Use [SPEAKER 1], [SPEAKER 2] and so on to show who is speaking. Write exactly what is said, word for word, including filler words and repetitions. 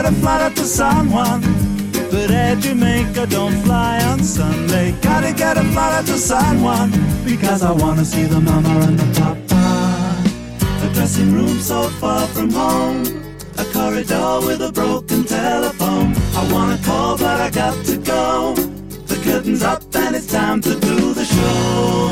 [SPEAKER 1] gotta fly to San Juan, but at Jamaica don't fly on Sunday. Gotta get a flight to San Juan, because I wanna see the mama and the papa. A dressing room so far from home, a corridor with a broken telephone. I wanna call but I got to go. The curtain's up and it's time to do the show.